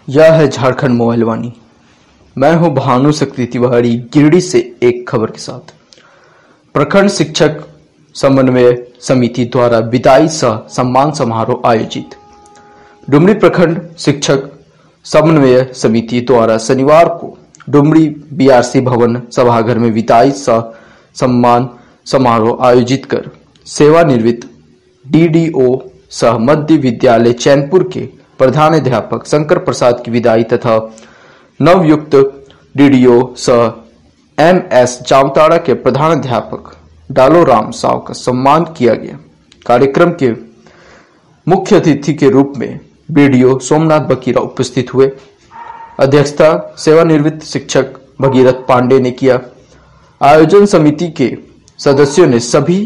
यह है झारखंड मोबाइल वाणी। मैं हूं भानु शक्ति तिवारी, गिरिडीह से एक खबर के साथ। प्रखंड शिक्षक समन्वय समिति द्वारा विदाई सह सम्मान समारोह आयोजित। डुमरी प्रखंड शिक्षक समन्वय समिति द्वारा शनिवार को डुमरी बीआरसी भवन सभागार में विदाई सह सम्मान समारोह आयोजित कर सेवानिवृत्त डीडीओ सह मध्य विद्यालय चैनपुर के प्रधानाध्यापक शंकर प्रसाद की विदाई तथा नवयुक्त डीडीओ सह एमएस जामताड़ा के प्रधानाध्यापक डालोराम साव का सम्मान किया गया। कार्यक्रम के मुख्य अतिथि के रूप में बीडीओ सोमनाथ बकीरा उपस्थित हुए। अध्यक्षता सेवानिवृत्त शिक्षक भगीरथ पांडे ने किया। आयोजन समिति के सदस्यों ने सभी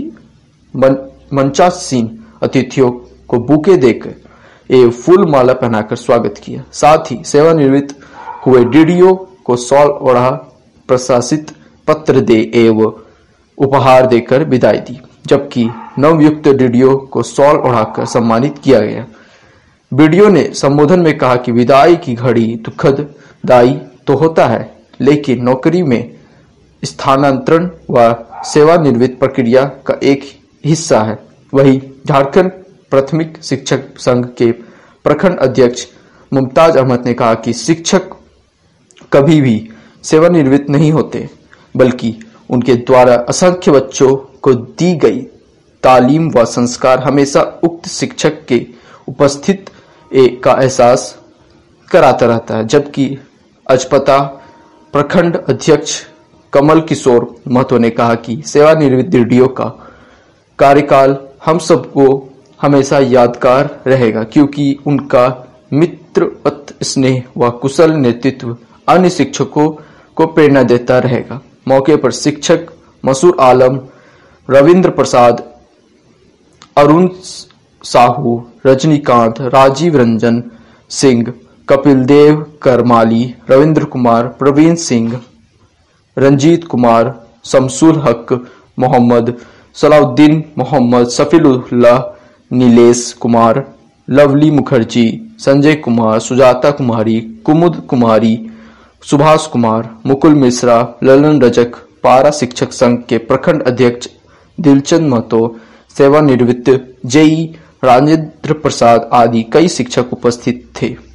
मंचासीन अतिथियों को बुके देकर एवं फूल माला पहनाकर स्वागत किया। साथ ही सेवानिवृत्त हुए डीडीओ को शॉल ओढ़ा प्रशासित पत्र दे एवं उपहार देकर विदाई दी, जबकि नवयुक्त डीडीओ को शॉल ओढ़ाकर सम्मानित किया गया। बीडीओ ने संबोधन में कहा कि विदाई की घड़ी दुखदायी तो होता है, लेकिन नौकरी में स्थानांतरण व सेवानिवृत्त प्रक्रिया का एक हिस्सा है। वहीं झारखंड प्राथमिक शिक्षक संघ के प्रखंड अध्यक्ष मुमताज अहमद ने कहा कि शिक्षक कभी भी सेवानिवृत्त नहीं होते, बल्कि उनके द्वारा असंख्य बच्चों को दी गई तालीम व संस्कार हमेशा उक्त शिक्षक के उपस्थित का एहसास कराता रहता है। जबकि अजपता प्रखंड अध्यक्ष कमल किशोर महतो ने कहा कि सेवानिवृत्त डीडीओ का कार्यकाल हम सबको हमेशा यादगार रहेगा, क्योंकि उनका मित्रवत स्नेह व कुशल नेतृत्व अन्य शिक्षकों को प्रेरणा देता रहेगा। मौके पर शिक्षक मसूर आलम, रविंद्र प्रसाद, अरुण साहू, रजनीकांत, राजीव रंजन सिंह, कपिल देव करमाली, रविंद्र कुमार, प्रवीण सिंह, रंजीत कुमार, शमसुल हक, मोहम्मद सलाउद्दीन, मोहम्मद शफीउल्लाह, नीलेश कुमार, लवली मुखर्जी, संजय कुमार, सुजाता कुमारी, कुमुद कुमारी, सुभाष कुमार, मुकुल मिश्रा, ललन रजक, पारा शिक्षक संघ के प्रखंड अध्यक्ष दिलचंद महतो, सेवानिवृत्त जेई राजेंद्र प्रसाद आदि कई शिक्षक उपस्थित थे।